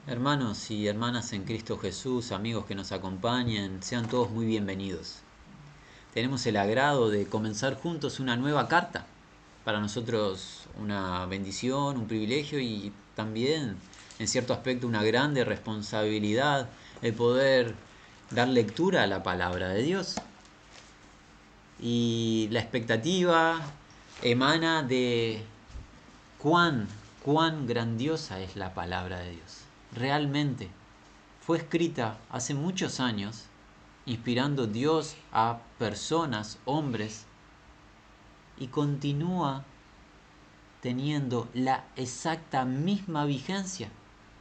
Hermanos y hermanas en Cristo Jesús, amigos que nos acompañan, sean todos muy bienvenidos. Tenemos el agrado de comenzar juntos una nueva carta. Para nosotros una bendición, un privilegio y también, en cierto aspecto, una grande responsabilidad el poder dar lectura a la palabra de Dios. Y la expectativa emana de cuán grandiosa es la palabra de Dios. Realmente fue escrita hace muchos años, inspirando Dios a personas, hombres, y continúa teniendo la exacta misma vigencia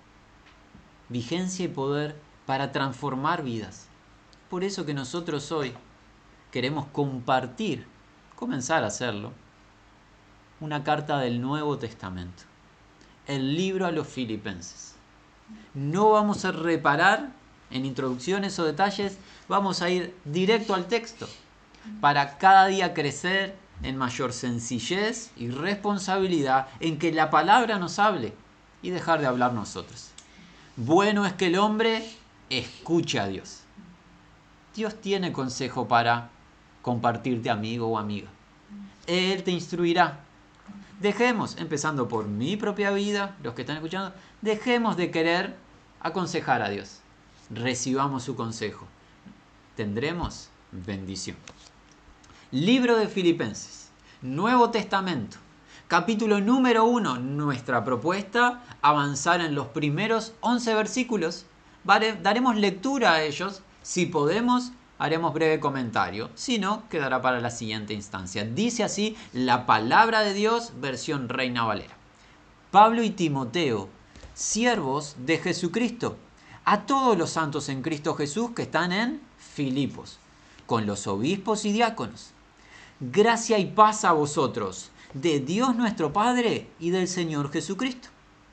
y poder para transformar vidas. Por eso que nosotros hoy queremos comenzar a hacerlo, una carta del Nuevo Testamento, el libro a los Filipenses. No vamos a reparar en introducciones o detalles, vamos a ir directo al texto para cada día crecer en mayor sencillez y responsabilidad en que la palabra nos hable y dejar de hablar nosotros. Bueno es que el hombre escuche a Dios. Dios tiene consejo para compartirte, amigo o amiga. Él te instruirá. Dejemos, empezando por mi propia vida, los que están escuchando, dejemos de querer aconsejar a Dios. Recibamos su consejo. Tendremos bendición. Libro de Filipenses, Nuevo Testamento, capítulo número 1. Nuestra propuesta, avanzar en los primeros 11 versículos. Daremos lectura a ellos. Si podemos, haremos breve comentario. Si no, quedará para la siguiente instancia. Dice así la palabra de Dios, versión Reina Valera. Pablo y Timoteo, siervos de Jesucristo, a todos los santos en Cristo Jesús que están en Filipos, con los obispos y diáconos. Gracia y paz a vosotros, de Dios nuestro Padre y del Señor Jesucristo.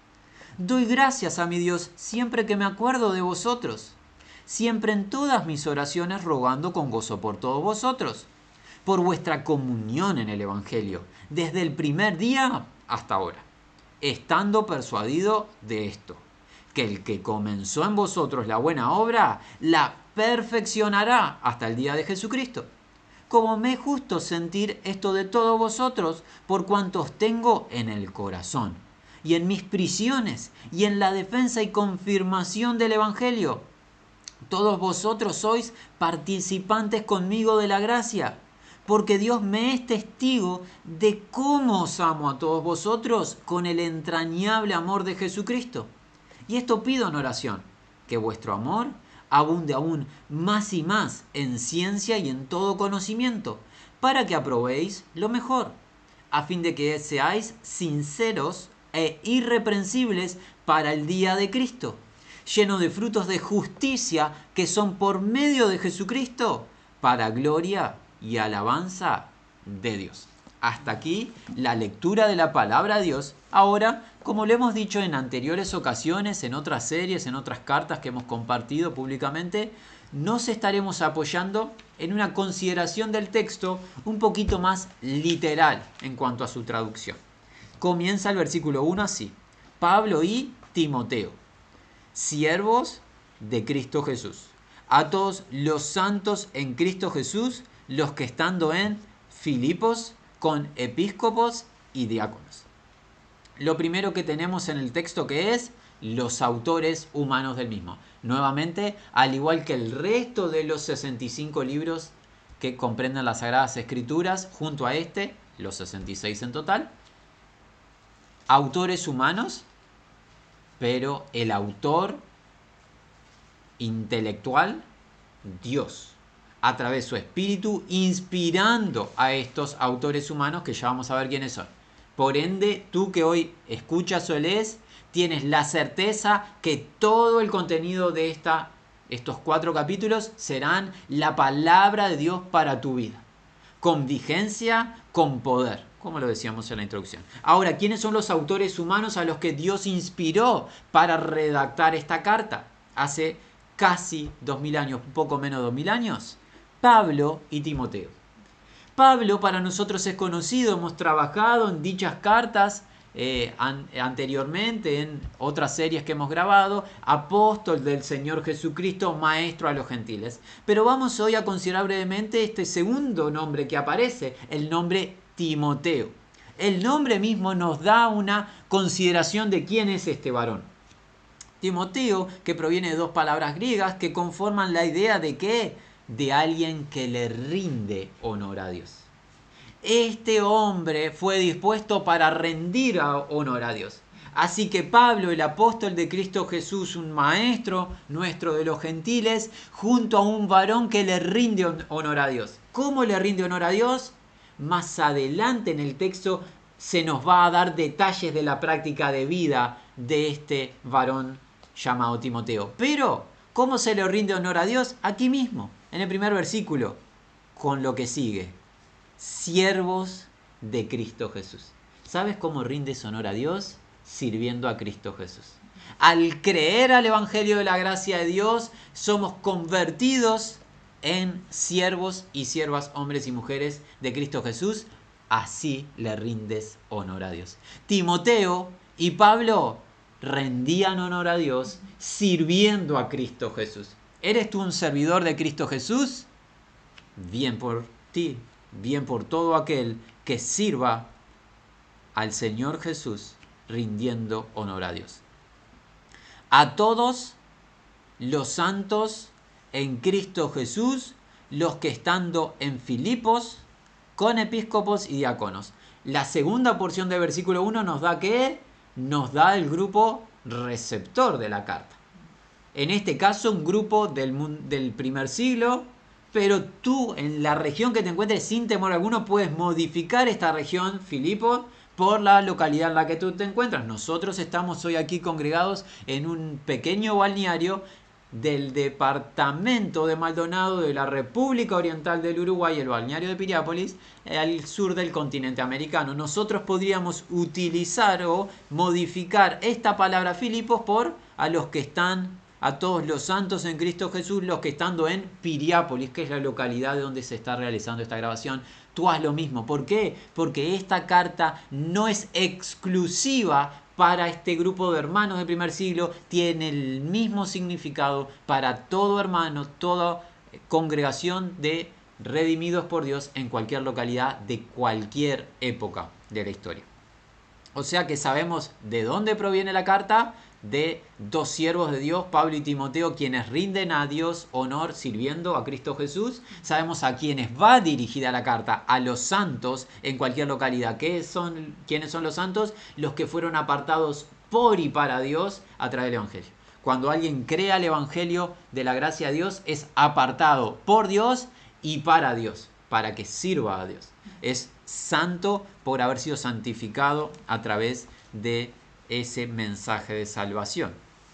Doy gracias a mi Dios siempre que me acuerdo de vosotros, siempre en todas mis oraciones rogando con gozo por todos vosotros, por vuestra comunión en el Evangelio, desde el primer día hasta ahora, estando persuadido de esto, que el que comenzó en vosotros la buena obra, la perfeccionará hasta el día de Jesucristo. Como me es justo sentir esto de todos vosotros, por cuanto os tengo en el corazón, y en mis prisiones, y en la defensa y confirmación del Evangelio. Todos vosotros sois participantes conmigo de la gracia, porque Dios me es testigo de cómo os amo a todos vosotros con el entrañable amor de Jesucristo. Y esto pido en oración, que vuestro amor abunde aún más y más en ciencia y en todo conocimiento, para que aprobéis lo mejor, a fin de que seáis sinceros e irreprensibles para el día de Cristo, lleno de frutos de justicia que son por medio de Jesucristo, para gloria y alabanza de Dios. Hasta aquí la lectura de la palabra de Dios. Ahora, como lo hemos dicho en anteriores ocasiones, en otras series, en otras cartas que hemos compartido públicamente, nos estaremos apoyando en una consideración del texto un poquito más literal en cuanto a su traducción. Comienza el versículo 1 así: Pablo y Timoteo, siervos de Cristo Jesús, a todos los santos en Cristo Jesús, los que estando en Filipos, con episcopos y diáconos. Lo primero que tenemos en el texto que es los autores humanos del mismo. Nuevamente, al igual que el resto de los 65 libros que comprenden las Sagradas Escrituras, junto a este, los 66 en total, autores humanos, pero el autor intelectual, Dios, a través de su espíritu, inspirando a estos autores humanos que ya vamos a ver quiénes son. Por ende, tú que hoy escuchas o lees, tienes la certeza que todo el contenido de estos 4 capítulos serán la palabra de Dios para tu vida, con vigencia, con poder, como lo decíamos en la introducción. Ahora, ¿quiénes son los autores humanos a los que Dios inspiró para redactar esta carta? Hace casi 2000 años, un poco menos de 2000 años, Pablo y Timoteo. Pablo para nosotros es conocido, hemos trabajado en dichas cartas anteriormente en otras series que hemos grabado, apóstol del Señor Jesucristo, maestro a los gentiles. Pero vamos hoy a considerar brevemente este segundo nombre que aparece, el nombre Timoteo. El nombre mismo nos da una consideración de quién es este varón. Timoteo, que proviene de dos palabras griegas que conforman la idea de ¿qué? De alguien que le rinde honor a Dios. Este hombre fue dispuesto para rendir honor a Dios. Así que Pablo, el apóstol de Cristo Jesús, un maestro nuestro de los gentiles, junto a un varón que le rinde honor a Dios. ¿Cómo le rinde honor a Dios? Más adelante en el texto se nos va a dar detalles de la práctica de vida de este varón llamado Timoteo. Pero, ¿cómo se le rinde honor a Dios? Aquí mismo, en el primer versículo, con lo que sigue. Siervos de Cristo Jesús. ¿Sabes cómo rindes honor a Dios? Sirviendo a Cristo Jesús. Al creer al Evangelio de la gracia de Dios, somos convertidos en siervos y siervas, hombres y mujeres de Cristo Jesús. Así le rindes honor a Dios. Timoteo y Pablo rendían honor a Dios sirviendo a Cristo Jesús. ¿Eres tú un servidor de Cristo Jesús? Bien por ti, bien por todo aquel que sirva al Señor Jesús rindiendo honor a Dios. A todos los santos en Cristo Jesús, los que estando en Filipos, con episcopos y diáconos. La segunda porción del versículo 1 nos da ¿qué? Nos da el grupo receptor de la carta. En este caso, un grupo del primer siglo, pero tú en la región que te encuentres, sin temor alguno, puedes modificar esta región, Filipos, por la localidad en la que tú te encuentras. Nosotros estamos hoy aquí congregados en un pequeño balneario del departamento de Maldonado de la República Oriental del Uruguay, el balneario de Piriápolis, al sur del continente americano. Nosotros podríamos utilizar o modificar esta palabra Filipos por a los que están, a todos los santos en Cristo Jesús, los que estando en Piriápolis, que es la localidad de donde se está realizando esta grabación. Tú haz lo mismo. ¿Por qué? Porque esta carta no es exclusiva para este grupo de hermanos del primer siglo, tiene el mismo significado para todo hermano, toda congregación de redimidos por Dios en cualquier localidad de cualquier época de la historia. O sea que sabemos de dónde proviene la carta, de dos siervos de Dios, Pablo y Timoteo, quienes rinden a Dios honor sirviendo a Cristo Jesús. Sabemos a quienes va dirigida la carta, a los santos en cualquier localidad. ¿Quiénes son los santos? Los que fueron apartados por y para Dios a través del Evangelio. Cuando alguien crea el Evangelio de la gracia de Dios, es apartado por Dios y para Dios, para que sirva a Dios. Es santo por haber sido santificado a través de ese mensaje de salvación.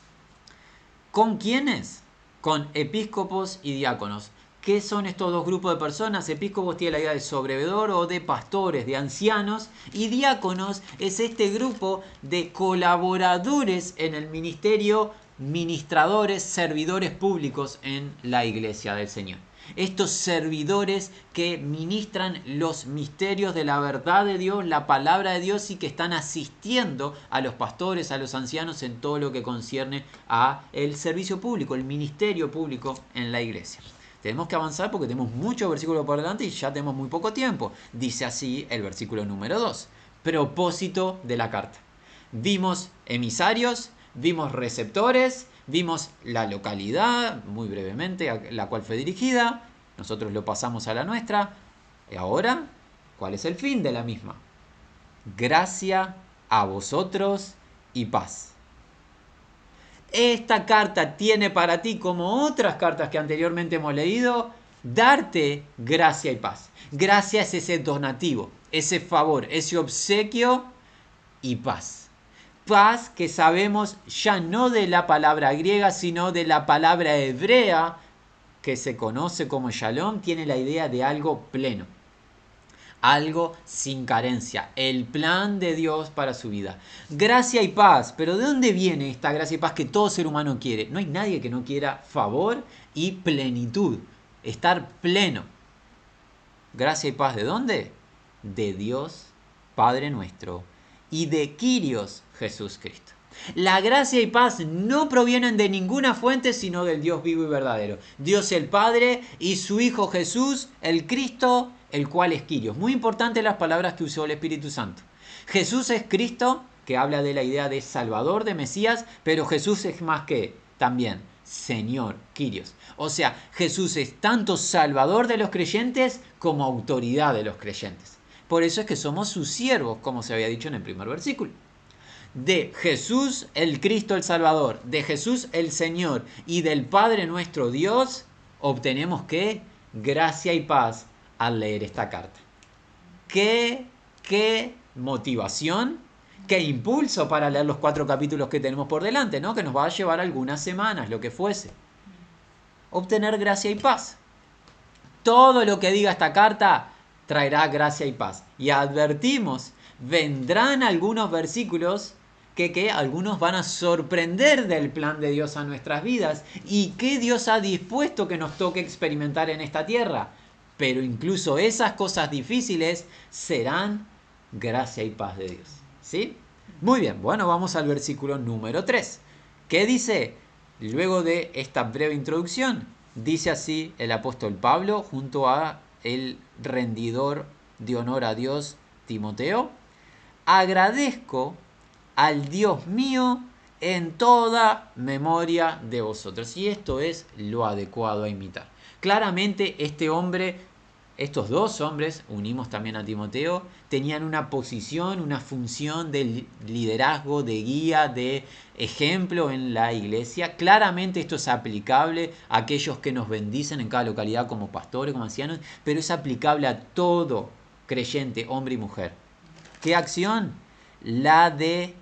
¿Con quiénes? Con episcopos y diáconos. ¿Qué son estos dos grupos de personas? Episcopos tiene la idea de sobrevedor o de pastores, de ancianos, y diáconos es este grupo de colaboradores en el ministerio, ministradores, servidores públicos en la iglesia del Señor. Estos servidores que ministran los misterios de la verdad de Dios, la palabra de Dios, y que están asistiendo a los pastores, a los ancianos en todo lo que concierne a el servicio público, el ministerio público en la iglesia. Tenemos que avanzar porque tenemos muchos versículos por delante y ya tenemos muy poco tiempo. Dice así el versículo número 2. Propósito de la carta. Vimos emisarios, vimos receptores, vimos la localidad, muy brevemente, a la cual fue dirigida. Nosotros lo pasamos a la nuestra. Y ahora, ¿cuál es el fin de la misma? Gracia a vosotros y paz. Esta carta tiene para ti, como otras cartas que anteriormente hemos leído, darte gracia y paz. Gracia es ese donativo, ese favor, ese obsequio y paz. Paz que sabemos ya no de la palabra griega, sino de la palabra hebrea que se conoce como shalom, tiene la idea de algo pleno, algo sin carencia, el plan de Dios para su vida. Gracia y paz, pero ¿de dónde viene esta gracia y paz que todo ser humano quiere? No hay nadie que no quiera favor y plenitud, estar pleno. Gracia y paz, ¿de dónde? De Dios, Padre nuestro, y de Kyrios Jesucristo. La gracia y paz no provienen de ninguna fuente sino del Dios vivo y verdadero. Dios el Padre y su Hijo Jesús, el Cristo, el cual es Kyrios. Muy importantes las palabras que usó el Espíritu Santo. Jesús es Cristo, que habla de la idea de Salvador, de Mesías, pero Jesús es más que también Señor, Kyrios. O sea, Jesús es tanto Salvador de los creyentes como autoridad de los creyentes. Por eso es que somos sus siervos, como se había dicho en el primer versículo. De Jesús el Cristo el Salvador, de Jesús el Señor y del Padre nuestro Dios, obtenemos ¿qué? Gracia y paz al leer esta carta. ¿Qué motivación? ¿Qué impulso para leer los 4 capítulos que tenemos por delante, ¿no? Que nos va a llevar algunas semanas, lo que fuese. Obtener gracia y paz. Todo lo que diga esta carta traerá gracia y paz. Y advertimos, vendrán algunos versículos que algunos van a sorprender del plan de Dios a nuestras vidas y que Dios ha dispuesto que nos toque experimentar en esta tierra. Pero incluso esas cosas difíciles serán gracia y paz de Dios. ¿Sí? Muy bien, bueno, vamos al versículo número 3. ¿Qué dice? Luego de esta breve introducción, dice así el apóstol Pablo junto a el rendidor de honor a Dios Timoteo: agradezco al Dios mío en toda memoria de vosotros. Y esto es lo adecuado a imitar. Claramente estos 2 hombres, unimos también a Timoteo, tenían una posición, una función de liderazgo, de guía, de ejemplo en la iglesia. Claramente esto es aplicable a aquellos que nos bendicen en cada localidad como pastores, como ancianos, pero es aplicable a todo creyente, hombre y mujer. ¿Qué acción? La de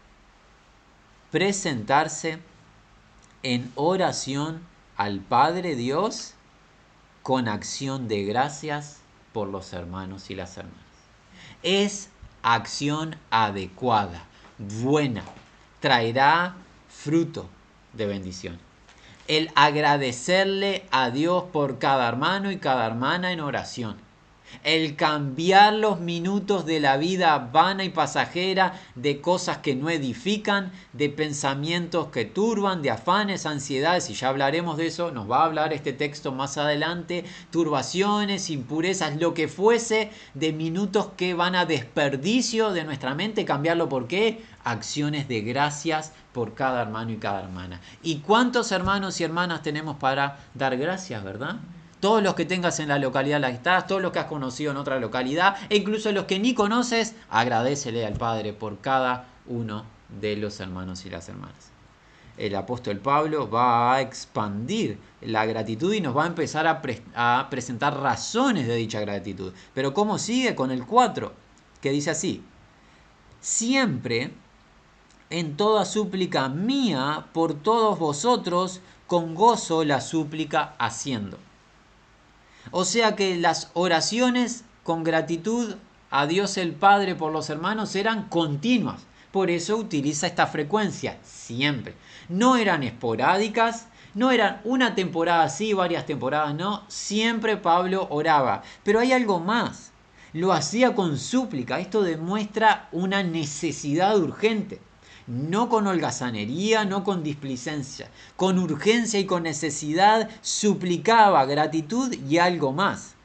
presentarse en oración al Padre Dios con acción de gracias por los hermanos y las hermanas. Es acción adecuada, buena, traerá fruto de bendición. El agradecerle a Dios por cada hermano y cada hermana en oración. El cambiar los minutos de la vida vana y pasajera de cosas que no edifican, de pensamientos que turban, de afanes, ansiedades, y ya hablaremos de eso, nos va a hablar este texto más adelante, turbaciones, impurezas, lo que fuese, de minutos que van a desperdicio de nuestra mente, cambiarlo ¿por qué? Acciones de gracias por cada hermano y cada hermana. ¿Y cuántos hermanos y hermanas tenemos para dar gracias, verdad? Todos los que tengas en la localidad en la que estás, todos los que has conocido en otra localidad, e incluso los que ni conoces, agradécele al Padre por cada uno de los hermanos y las hermanas. El apóstol Pablo va a expandir la gratitud y nos va a empezar a presentar razones de dicha gratitud. Pero ¿cómo sigue con el 4? Que dice así: siempre en toda súplica mía por todos vosotros, con gozo la súplica haciendo. O sea que las oraciones con gratitud a Dios el Padre por los hermanos eran continuas. Por eso utiliza esta frecuencia, siempre. No eran esporádicas, no eran una temporada sí, varias temporadas no. Siempre Pablo oraba. Pero hay algo más. Lo hacía con súplica. Esto demuestra una necesidad urgente. No con holgazanería, no con displicencia. Con urgencia y con necesidad suplicaba gratitud y algo más.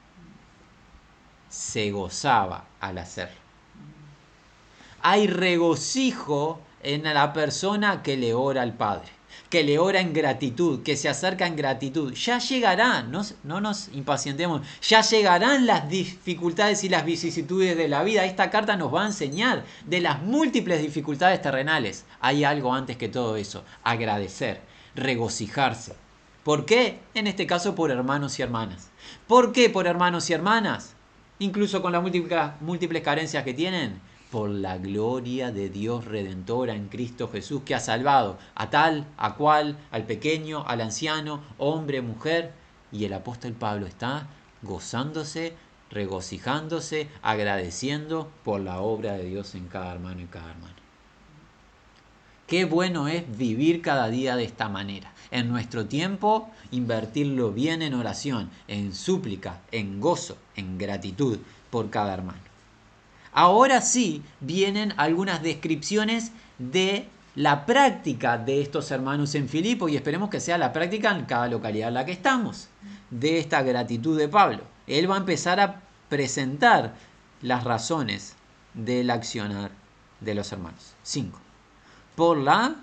Se gozaba al hacerlo. Hay regocijo en la persona que le ora al Padre, que le ora en gratitud, que se acerca en gratitud. Ya llegarán, no nos impacientemos, ya llegarán las dificultades y las vicisitudes de la vida. Esta carta nos va a enseñar de las múltiples dificultades terrenales. Hay algo antes que todo eso: agradecer, regocijarse. ¿Por qué? En este caso por hermanos y hermanas. ¿Por qué por hermanos y hermanas? Incluso con las múltiples carencias que tienen. Por la gloria de Dios redentora en Cristo Jesús, que ha salvado a tal, a cual, al pequeño, al anciano, hombre, mujer. Y el apóstol Pablo está gozándose, regocijándose, agradeciendo por la obra de Dios en cada hermano y cada hermana. Qué bueno es vivir cada día de esta manera. En nuestro tiempo, invertirlo bien en oración, en súplica, en gozo, en gratitud por cada hermano. Ahora sí vienen algunas descripciones de la práctica de estos hermanos en Filipo y esperemos que sea la práctica en cada localidad en la que estamos, de esta gratitud de Pablo. Él va a empezar a presentar las razones del accionar de los hermanos. 5. Por la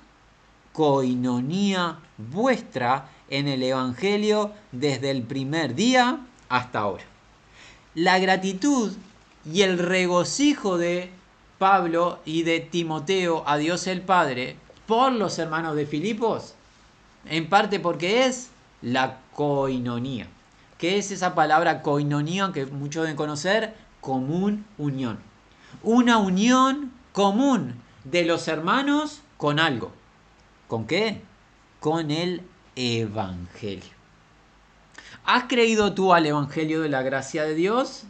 coinonía vuestra en el Evangelio desde el primer día hasta ahora. La gratitud y el regocijo de Pablo y de Timoteo a Dios el Padre por los hermanos de Filipos, en parte porque es la coinonía. ¿Qué es esa palabra coinonía que muchos deben conocer? Común unión. Una unión común de los hermanos con algo. ¿Con qué? Con el Evangelio. ¿Has creído tú al Evangelio de la gracia de Dios?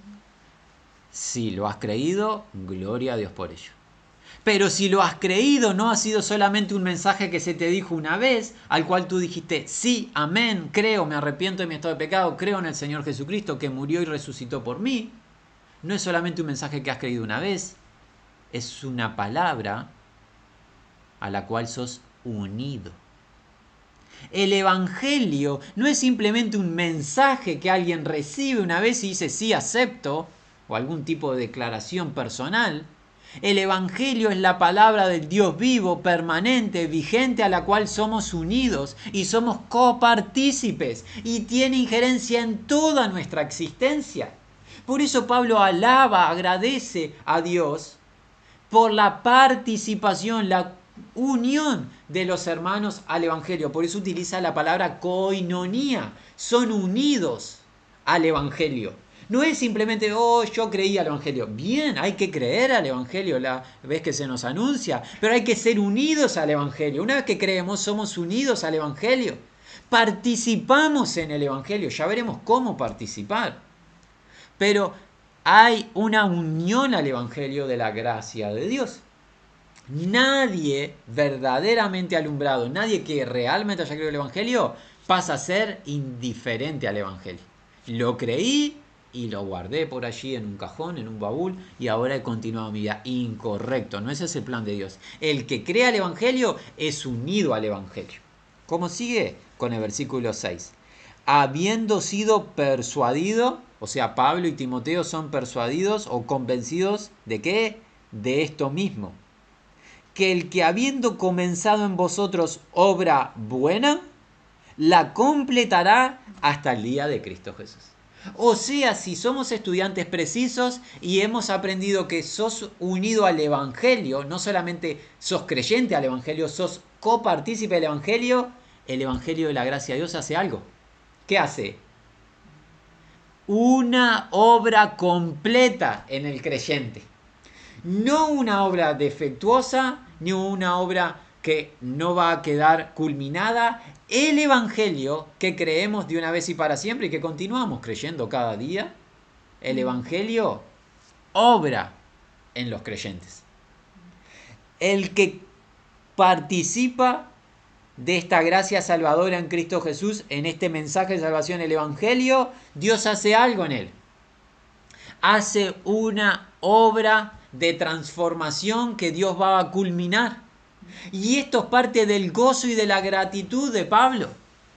Si lo has creído, gloria a Dios por ello. Pero si lo has creído, no ha sido solamente un mensaje que se te dijo una vez, al cual tú dijiste, sí, amén, creo, me arrepiento de mi estado de pecado, creo en el Señor Jesucristo que murió y resucitó por mí. No es solamente un mensaje que has creído una vez, es una palabra a la cual sos unido. El Evangelio no es simplemente un mensaje que alguien recibe una vez y dice sí, acepto, o algún tipo de declaración personal. El Evangelio es la palabra del Dios vivo, permanente, vigente, a la cual somos unidos y somos copartícipes y tiene injerencia en toda nuestra existencia. Por eso Pablo alaba, agradece a Dios por la participación, la unión de los hermanos al Evangelio. Por eso utiliza la palabra coinonía. Son unidos al Evangelio. No es simplemente, oh, yo creí al Evangelio. Bien, hay que creer al Evangelio la vez que se nos anuncia, pero hay que ser unidos al Evangelio. Una vez que creemos, somos unidos al Evangelio. Participamos en el Evangelio. Ya veremos cómo participar. Pero hay una unión al Evangelio de la gracia de Dios. Nadie verdaderamente alumbrado, nadie que realmente haya creído el Evangelio, pasa a ser indiferente al Evangelio. Lo creí y lo guardé por allí en un cajón, en un baúl, y ahora he continuado mi vida. Incorrecto, no ese es el plan de Dios. El que cree al Evangelio es unido al Evangelio. ¿Cómo sigue? Con el versículo 6. Habiendo sido persuadido, o sea, Pablo y Timoteo son persuadidos o convencidos ¿de qué? De esto mismo. Que el que habiendo comenzado en vosotros obra buena, la completará hasta el día de Cristo Jesús. O sea, si somos estudiantes precisos y hemos aprendido que sos unido al Evangelio, no solamente sos creyente al Evangelio, sos copartícipe del Evangelio, el Evangelio de la gracia de Dios hace algo. ¿Qué hace? Una obra completa en el creyente. No una obra defectuosa, ni una obra que no va a quedar culminada. El Evangelio que creemos de una vez y para siempre y que continuamos creyendo cada día, el Evangelio obra en los creyentes. El que participa de esta gracia salvadora en Cristo Jesús, en este mensaje de salvación, el Evangelio, Dios hace algo en él. Hace una obra de transformación que Dios va a culminar. Y esto es parte del gozo y de la gratitud de Pablo.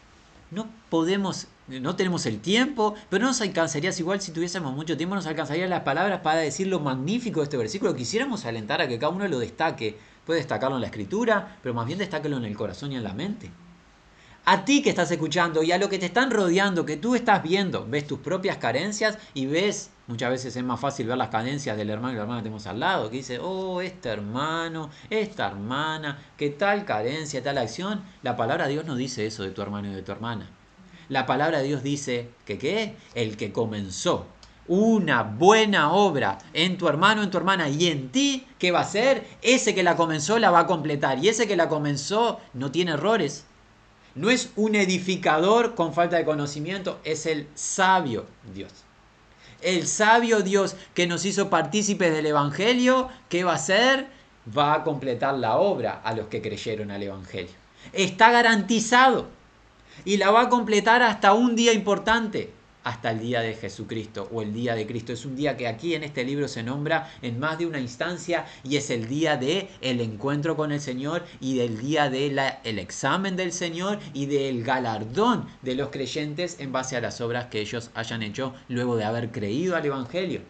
No tenemos el tiempo, pero no nos alcanzaría, igual si tuviésemos mucho tiempo, nos alcanzarían las palabras para decir lo magnífico de este versículo. Quisiéramos alentar a que cada uno lo destaque. Puede destacarlo en la escritura, pero más bien destáquelo en el corazón y en la mente. A ti que estás escuchando y a lo que te están rodeando, que tú estás viendo, ves tus propias carencias y ves, muchas veces es más fácil ver las carencias del hermano y la hermana que tenemos al lado, que dice, oh, este hermano, esta hermana, que tal carencia, tal acción. La palabra de Dios no dice eso de tu hermano y de tu hermana. La palabra de Dios dice que ¿qué? El que comenzó una buena obra en tu hermano, en tu hermana y en ti, ¿qué va a hacer? Ese que la comenzó la va a completar. Y ese que la comenzó no tiene errores. No es un edificador con falta de conocimiento, es el sabio Dios. El sabio Dios que nos hizo partícipes del Evangelio, ¿qué va a hacer? Va a completar la obra a los que creyeron al Evangelio. Está garantizado. Y la va a completar hasta un día importante. hasta el día de Jesucristo o el día de Cristo. Es un día que aquí en este libro se nombra en más de una instancia y es el día de el encuentro con el Señor y del día del examen del Señor y del galardón de los creyentes en base a las obras que ellos hayan hecho luego de haber creído al Evangelio.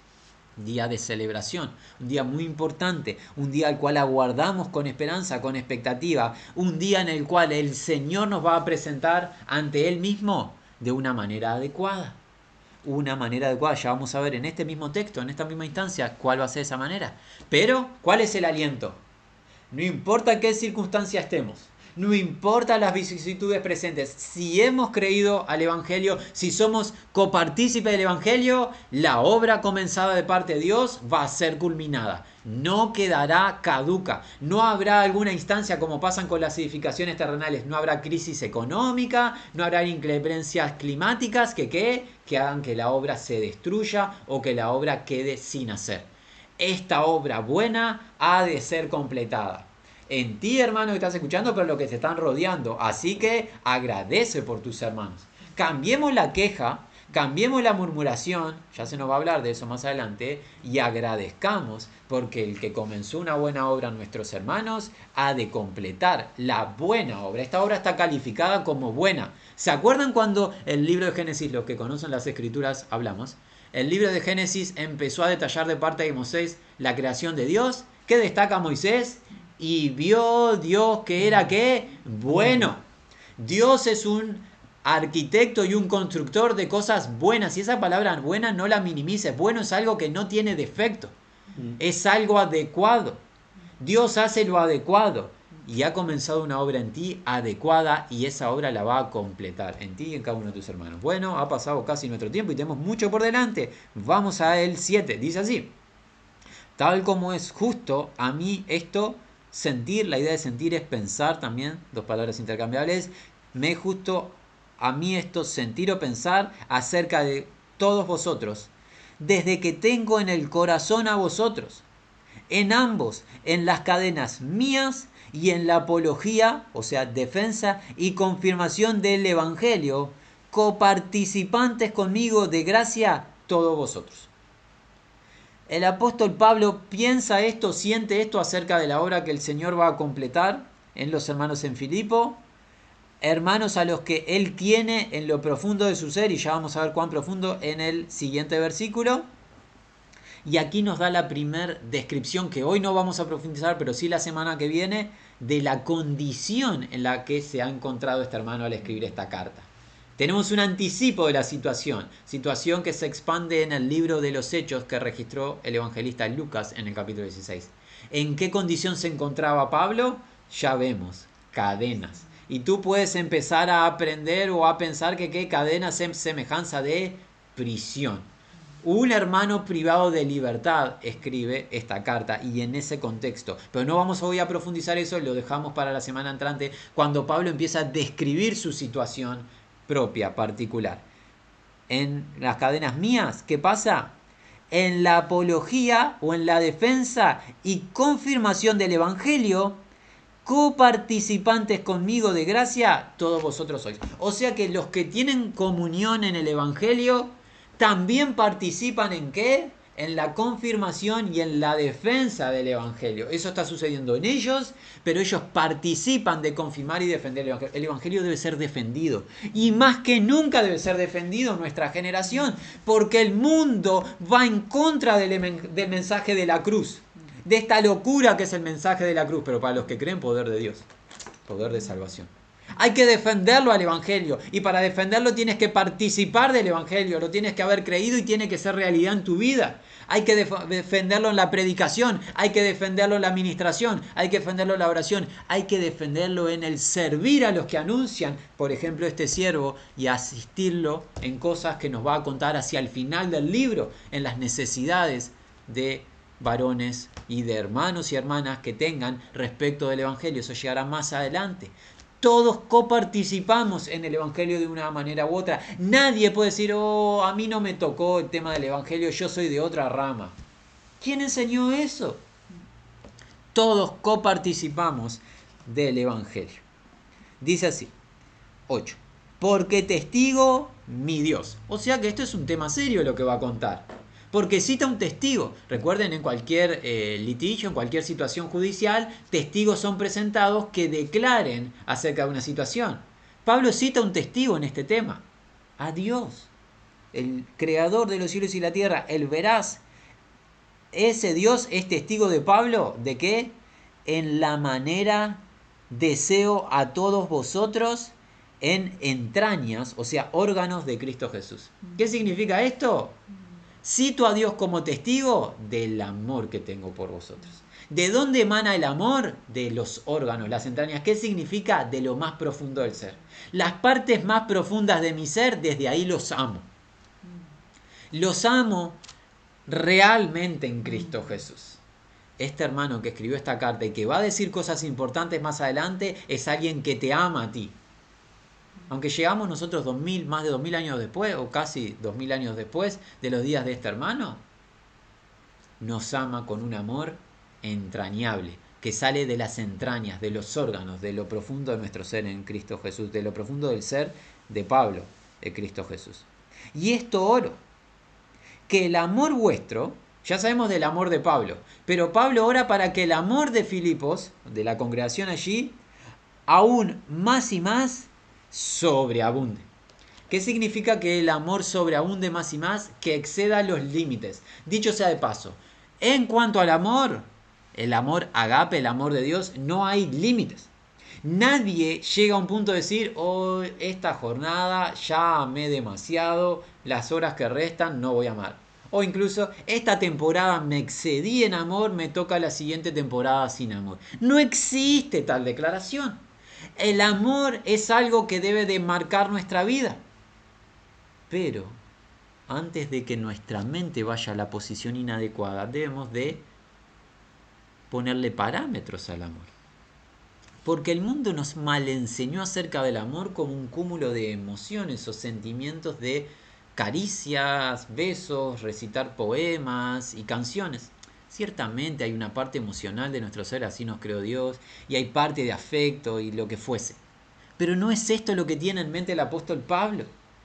Día de celebración, un día muy importante, un día al cual aguardamos con esperanza, con expectativa, un día en el cual el Señor nos va a presentar ante Él mismo de una manera adecuada. Una manera adecuada, ya vamos a ver en este mismo texto, en esta misma instancia, cuál va a ser esa manera. Pero, ¿cuál es el aliento? No importa en qué circunstancia estemos, no importa las vicisitudes presentes, si hemos creído al Evangelio, si somos copartícipes del Evangelio, la obra comenzada de parte de Dios va a ser culminada. No quedará caduca. No habrá alguna instancia como pasan con las edificaciones terrenales. No habrá crisis económica, no habrá inclemencias climáticas que hagan que la obra se destruya o que la obra quede sin hacer. Esta obra buena ha de ser completada en ti, hermano, que estás escuchando, pero lo que te están rodeando. Así que agradece por tus hermanos. Cambiemos la queja, cambiemos la murmuración, ya se nos va a hablar de eso más adelante, y agradezcamos porque el que comenzó una buena obra en nuestros hermanos ha de completar la buena obra. Esta obra está calificada como buena. ¿Se acuerdan cuando el libro de Génesis, los que conocen las escrituras, hablamos? El libro de Génesis empezó a detallar de parte de Moisés la creación de Dios. ¿Qué destaca Moisés? Y vio Dios que era ¿qué? Bueno. Dios es un arquitecto y un constructor de cosas buenas. Y esa palabra buena no la minimices. Bueno es algo que no tiene defecto. Es algo adecuado. Dios hace lo adecuado. Y ha comenzado una obra en ti adecuada y esa obra la va a completar en ti y en cada uno de tus hermanos. Bueno, ha pasado casi nuestro tiempo y tenemos mucho por delante. Vamos a el 7. Dice así. Tal como es justo a mí esto sentir, la idea de sentir es pensar también, dos palabras intercambiables. Me es justo a mí esto sentir o pensar acerca de todos vosotros, desde que tengo en el corazón a vosotros, en ambos, en las cadenas mías y en la apología, o sea, defensa y confirmación del Evangelio, coparticipantes conmigo de gracia todos vosotros. El apóstol Pablo piensa esto, siente esto acerca de la obra que el Señor va a completar en los hermanos en Filipo, hermanos a los que él tiene en lo profundo de su ser, y ya vamos a ver cuán profundo en el siguiente versículo. Y aquí nos da la primera descripción, que hoy no vamos a profundizar, pero sí la semana que viene, de la condición en la que se ha encontrado este hermano al escribir esta carta. Tenemos un anticipo de la situación que se expande en el libro de los Hechos que registró el evangelista Lucas en el capítulo 16. ¿En qué condición se encontraba Pablo? Ya vemos, cadenas. Y tú puedes empezar a aprender o a pensar que qué cadenas es semejanza de prisión. Un hermano privado de libertad escribe esta carta y en ese contexto. Pero no vamos hoy a profundizar eso, lo dejamos para la semana entrante cuando Pablo empieza a describir su situación propia, particular. En las cadenas mías, ¿qué pasa? En la apología o en la defensa y confirmación del Evangelio, coparticipantes conmigo de gracia, todos vosotros sois. O sea que los que tienen comunión en el Evangelio también participan ¿en qué? En la confirmación y en la defensa del Evangelio. Eso está sucediendo en ellos, pero ellos participan de confirmar y defender el Evangelio. El Evangelio debe ser defendido. Y más que nunca debe ser defendido en nuestra generación, porque el mundo va en contra del mensaje de la cruz. De esta locura que es el mensaje de la cruz, pero para los que creen, poder de Dios, poder de salvación. Hay que defenderlo al Evangelio y para defenderlo tienes que participar del Evangelio, lo tienes que haber creído y tiene que ser realidad en tu vida. Hay que defenderlo en la predicación, hay que defenderlo en la administración, hay que defenderlo en la oración, hay que defenderlo en el servir a los que anuncian, por ejemplo, este siervo y asistirlo en cosas que nos va a contar hacia el final del libro, en las necesidades de varones y de hermanos y hermanas que tengan respecto del Evangelio. Eso llegará más adelante. Todos coparticipamos en el Evangelio de una manera u otra. Nadie puede decir, oh, a mí no me tocó el tema del Evangelio, yo soy de otra rama. ¿Quién enseñó eso? Todos coparticipamos del Evangelio. Dice así, 8. Porque testigo mi Dios. O sea que esto es un tema serio lo que va a contar. Porque cita un testigo. Recuerden, en cualquier litigio, en cualquier situación judicial, testigos son presentados que declaren acerca de una situación. Pablo cita un testigo en este tema. A Dios, el creador de los cielos y la tierra, el veraz. Ese Dios es testigo de Pablo. ¿De qué? En la manera deseo a todos vosotros en entrañas, o sea, órganos de Cristo Jesús. ¿Qué significa esto? Cito a Dios como testigo del amor que tengo por vosotros. ¿De dónde emana el amor? De los órganos, las entrañas. ¿Qué significa? De lo más profundo del ser. Las partes más profundas de mi ser, desde ahí los amo. Los amo realmente en Cristo Jesús. Este hermano que escribió esta carta y que va a decir cosas importantes más adelante es alguien que te ama a ti. Aunque llegamos nosotros más de 2000 años después, o casi 2000 años después de los días de este hermano, nos ama con un amor entrañable, que sale de las entrañas, de los órganos, de lo profundo de nuestro ser en Cristo Jesús, de lo profundo del ser de Pablo, de Cristo Jesús. Y esto oro, que el amor vuestro, ya sabemos del amor de Pablo, pero Pablo ora para que el amor de Filipos, de la congregación allí, aún más y más sobreabunde. ¿Qué significa que el amor sobreabunde más y más? Que exceda los límites. Dicho sea de paso, en cuanto al amor, el amor agape, el amor de Dios, no hay límites. Nadie llega a un punto de decir, oh, esta jornada ya amé demasiado, las horas que restan no voy a amar. O incluso, esta temporada me excedí en amor, me toca la siguiente temporada sin amor. No existe tal declaración. El amor es algo que debe de marcar nuestra vida. Pero antes de que nuestra mente vaya a la posición inadecuada, debemos de ponerle parámetros al amor. Porque el mundo nos malenseñó acerca del amor como un cúmulo de emociones o sentimientos de caricias, besos, recitar poemas y canciones. Ciertamente hay una parte emocional de nuestro ser, así nos creó Dios, y hay parte de afecto y lo que fuese. Pero no es esto lo que tiene en mente el apóstol Pablo.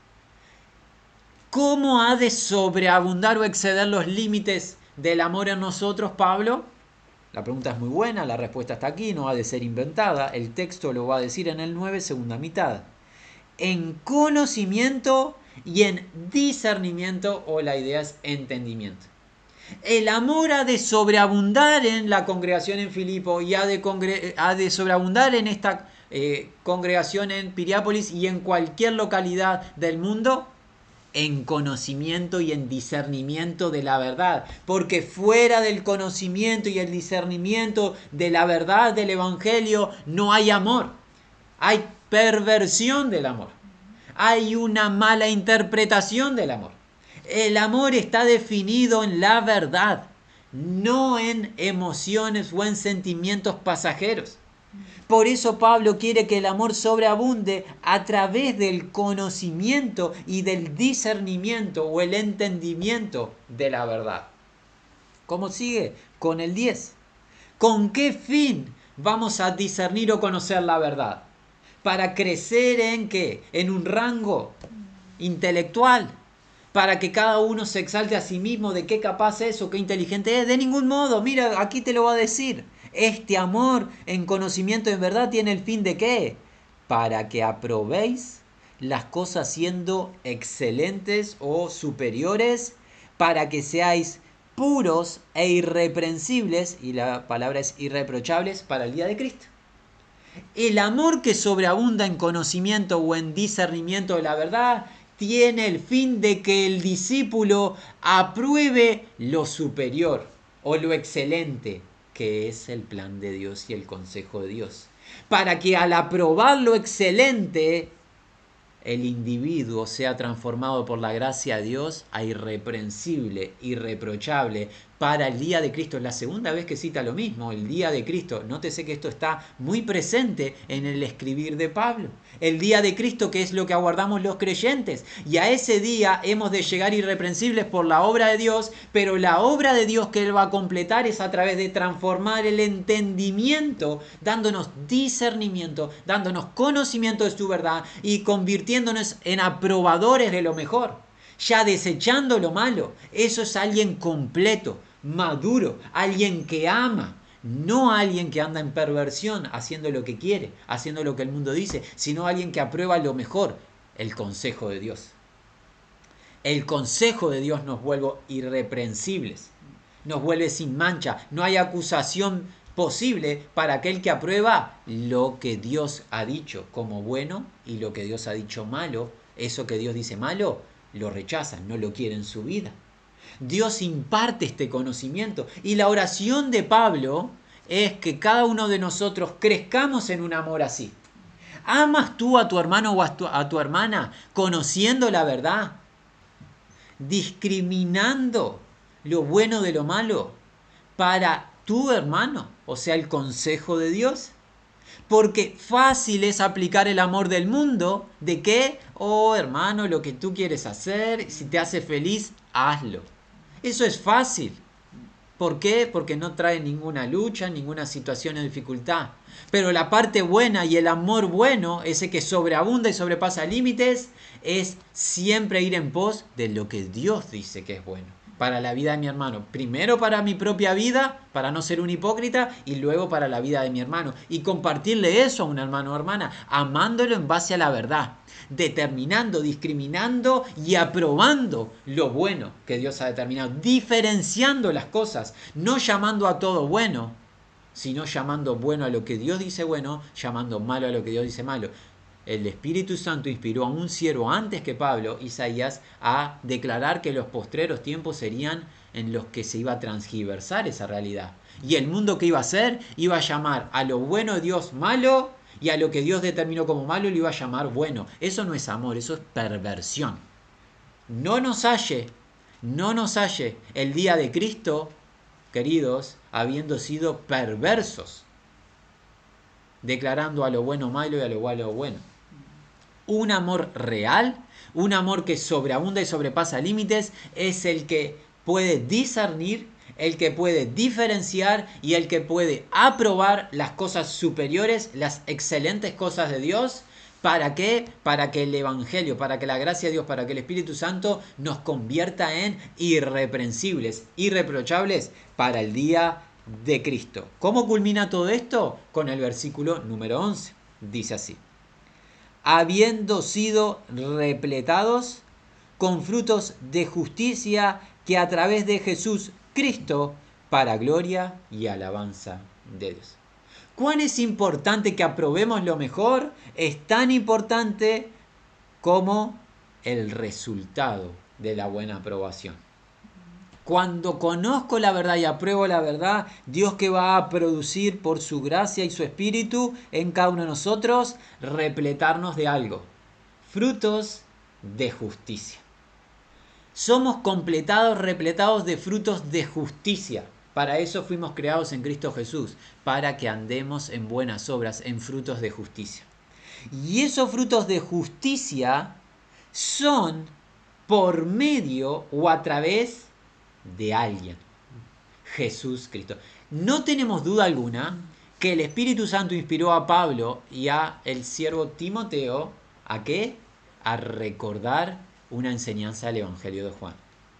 ¿Cómo ha de sobreabundar o exceder los límites del amor en nosotros, Pablo? La pregunta es muy buena, la respuesta está aquí, no ha de ser inventada. El texto lo va a decir en el 9, segunda mitad. En conocimiento y en discernimiento, o la idea es entendimiento. El amor ha de sobreabundar en la congregación en Filipo y ha de sobreabundar en esta congregación en Piriápolis y en cualquier localidad del mundo en conocimiento y en discernimiento de la verdad, porque fuera del conocimiento y el discernimiento de la verdad del Evangelio no hay amor, hay perversión del amor, hay una mala interpretación del amor. El amor está definido en la verdad, no en emociones o en sentimientos pasajeros. Por eso Pablo quiere que el amor sobreabunde a través del conocimiento y del discernimiento o el entendimiento de la verdad. ¿Cómo sigue? Con el 10. ¿Con qué fin vamos a discernir o conocer la verdad? ¿Para crecer en qué? En un rango intelectual. Para que cada uno se exalte a sí mismo de qué capaz es o qué inteligente es. De ningún modo, mira, aquí te lo va a decir. Este amor en conocimiento en verdad tiene el fin de qué? Para que aprobéis las cosas siendo excelentes o superiores, para que seáis puros e irreprensibles, y la palabra es irreprochables, para el día de Cristo. El amor que sobreabunda en conocimiento o en discernimiento de la verdad tiene el fin de que el discípulo apruebe lo superior o lo excelente, que es el plan de Dios y el consejo de Dios. Para que al aprobar lo excelente, el individuo sea transformado por la gracia de Dios a irreprensible, irreprochable, para el día de Cristo. Es la segunda vez que cita lo mismo, el día de Cristo. Nótese que esto está muy presente en el escribir de Pablo. El día de Cristo, que es lo que aguardamos los creyentes. Y a ese día hemos de llegar irreprensibles por la obra de Dios, pero la obra de Dios que Él va a completar es a través de transformar el entendimiento, dándonos discernimiento, dándonos conocimiento de su verdad y convirtiéndonos en aprobadores de lo mejor, ya desechando lo malo. Eso es alguien completo, maduro, alguien que ama, no alguien que anda en perversión, haciendo lo que quiere, haciendo lo que el mundo dice, sino alguien que aprueba lo mejor, el consejo de Dios. El consejo de Dios nos vuelve irreprensibles, nos vuelve sin mancha, no hay acusación posible para aquel que aprueba lo que Dios ha dicho como bueno y lo que Dios ha dicho malo. Eso que Dios dice malo, lo rechazan, no lo quieren en su vida. Dios imparte este conocimiento y la oración de Pablo es que cada uno de nosotros crezcamos en un amor así. ¿Amas tú a tu hermano o a tu hermana conociendo la verdad? ¿Discriminando lo bueno de lo malo para tu hermano? O sea, el consejo de Dios. Porque fácil es aplicar el amor del mundo. ¿De qué? Oh, hermano, lo que tú quieres hacer, si te hace feliz, hazlo. Eso es fácil. ¿Por qué? Porque no trae ninguna lucha, ninguna situación de dificultad. Pero la parte buena y el amor bueno, ese que sobreabunda y sobrepasa límites, es siempre ir en pos de lo que Dios dice que es bueno para la vida de mi hermano. Primero para mi propia vida, para no ser un hipócrita, y luego para la vida de mi hermano. Y compartirle eso a un hermano o hermana, amándolo en base a la verdad, determinando, discriminando y aprobando lo bueno que Dios ha determinado, diferenciando las cosas, no llamando a todo bueno, sino llamando bueno a lo que Dios dice bueno, llamando malo a lo que Dios dice malo. El Espíritu Santo inspiró a un siervo antes que Pablo, Isaías, a declarar que los postreros tiempos serían en los que se iba a transgiversar esa realidad. Y el mundo que iba a hacer, iba a llamar a lo bueno de Dios malo, y a lo que Dios determinó como malo lo iba a llamar bueno. Eso no es amor, eso es perversión. No nos halle el día de Cristo, queridos, habiendo sido perversos, declarando a lo bueno malo y a lo malo bueno. Un amor real, un amor que sobreabunda y sobrepasa límites, es el que puede discernir, el que puede diferenciar y el que puede aprobar las cosas superiores, las excelentes cosas de Dios. ¿Para qué? Para que el Evangelio, para que la gracia de Dios, para que el Espíritu Santo nos convierta en irreprensibles, irreprochables para el día de Cristo. ¿Cómo culmina todo esto? Con el versículo número 11. Dice así: habiendo sido repletados con frutos de justicia que a través de Jesús Cristo, para gloria y alabanza de Dios. ¿Cuán es importante que aprobemos lo mejor? Es tan importante como el resultado de la buena aprobación. Cuando conozco la verdad y apruebo la verdad, Dios que va a producir por su gracia y su espíritu en cada uno de nosotros, repletarnos de algo. Frutos de justicia. Somos completados, repletados de frutos de justicia. Para eso fuimos creados en Cristo Jesús, para que andemos en buenas obras, en frutos de justicia. Y esos frutos de justicia son por medio o a través de alguien, Jesús Cristo. No tenemos duda alguna que el Espíritu Santo inspiró a Pablo y a el siervo Timoteo ¿a qué? A recordar una enseñanza del Evangelio de Juan,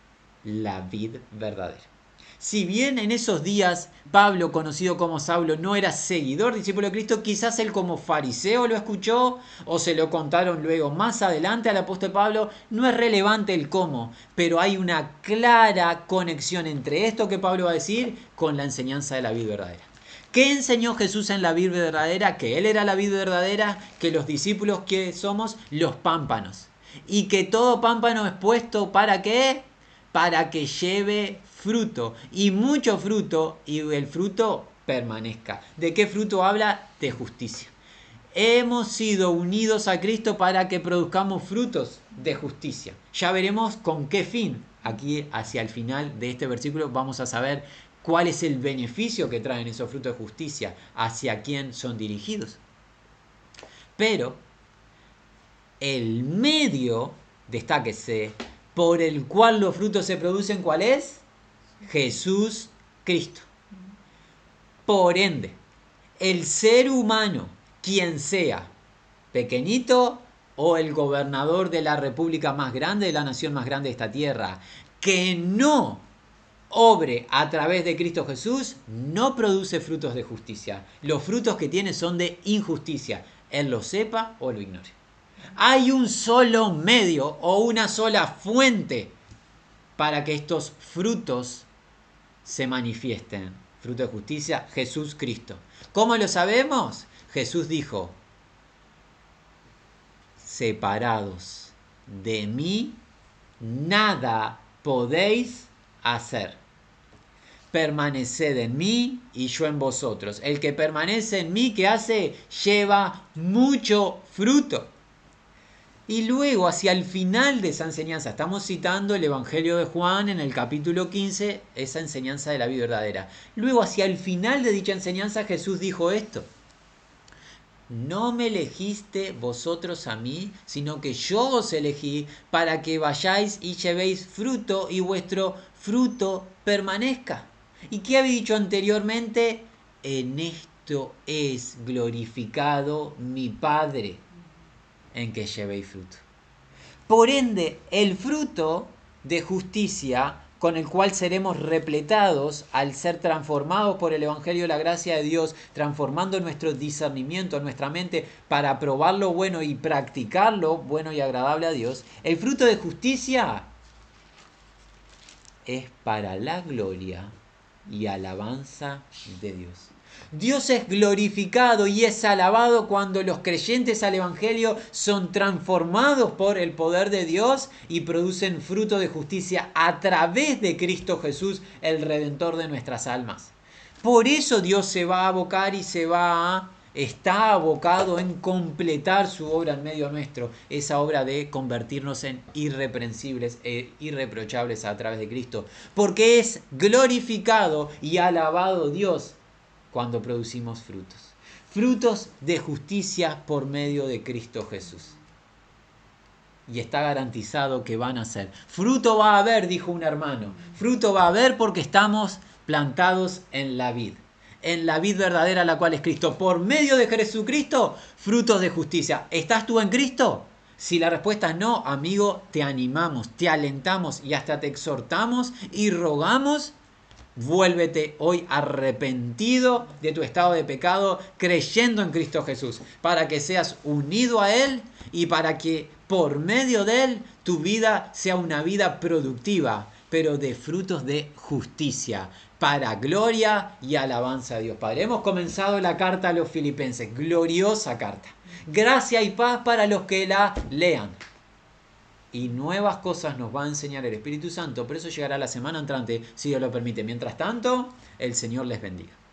la vid verdadera. Si bien en esos días Pablo, conocido como Saulo, no era seguidor, discípulo de Cristo, quizás él como fariseo lo escuchó o se lo contaron luego más adelante al apóstol Pablo, no es relevante el cómo, pero hay una clara conexión entre esto que Pablo va a decir con la enseñanza de la vid verdadera. ¿Qué enseñó Jesús en la vid verdadera? Que él era la vid verdadera, que los discípulos que somos los pámpanos. Y que todo pámpano es puesto ¿para qué? Para que lleve fruto, y mucho fruto, y el fruto permanezca. ¿De qué fruto habla? De justicia. Hemos sido unidos a Cristo para que produzcamos frutos de justicia. Ya veremos con qué fin. aquí hacia el final de este versículo vamos a saber cuál es el beneficio que traen esos frutos de justicia, hacia quién son dirigidos. Pero el medio, destáquese, por el cual los frutos se producen, ¿cuál es? Jesús Cristo. Por ende, el ser humano, quien sea, pequeñito o el gobernador de la república más grande, de la nación más grande de esta tierra, que no obre a través de Cristo Jesús, no produce frutos de justicia. Los frutos que tiene son de injusticia, él lo sepa o lo ignore. Hay un solo medio o una sola fuente para que estos frutos se manifiesten. Fruto de justicia, Jesús Cristo. ¿Cómo lo sabemos? Jesús dijo: separados de mí, nada podéis hacer. Permaneced en mí y yo en vosotros. El que permanece en mí, ¿qué hace? Lleva mucho fruto. Y luego, hacia el final de esa enseñanza, estamos citando el Evangelio de Juan en el capítulo 15, esa enseñanza de la vida verdadera. Luego, hacia el final de dicha enseñanza, Jesús dijo esto: no me elegiste vosotros a mí, sino que yo os elegí para que vayáis y llevéis fruto y vuestro fruto permanezca. ¿Y qué había dicho anteriormente? En esto es glorificado mi Padre, en que llevéis fruto. Por ende, el fruto de justicia con el cual seremos repletados al ser transformados por el Evangelio de la gracia de Dios, transformando nuestro discernimiento, nuestra mente, para probar lo bueno y practicar lo bueno y agradable a Dios. El fruto de justicia es para la gloria y alabanza de Dios. Dios es glorificado y es alabado cuando los creyentes al Evangelio son transformados por el poder de Dios y producen fruto de justicia a través de Cristo Jesús, el Redentor de nuestras almas. Por eso Dios se va a abocar y está abocado en completar su obra en medio nuestro, esa obra de convertirnos en irreprensibles e irreprochables a través de Cristo, porque es glorificado y alabado Dios cuando producimos frutos de justicia por medio de Cristo Jesús. Y está garantizado que van a ser. Fruto va a haber, dijo un hermano. Fruto va a haber porque estamos plantados en la vid verdadera, la cual es Cristo. Por medio de Jesucristo, frutos de justicia. ¿Estás tú en Cristo? Si la respuesta es no, amigo, te animamos, te alentamos y hasta te exhortamos y rogamos: vuélvete hoy arrepentido de tu estado de pecado, creyendo en Cristo Jesús, para que seas unido a Él y para que por medio de Él tu vida sea una vida productiva, pero de frutos de justicia, para gloria y alabanza a Dios Padre. Hemos comenzado la carta a los Filipenses, gloriosa carta. Gracia y paz para los que la lean. Y nuevas cosas nos va a enseñar el Espíritu Santo, pero eso llegará la semana entrante, si Dios lo permite. Mientras tanto, el Señor les bendiga.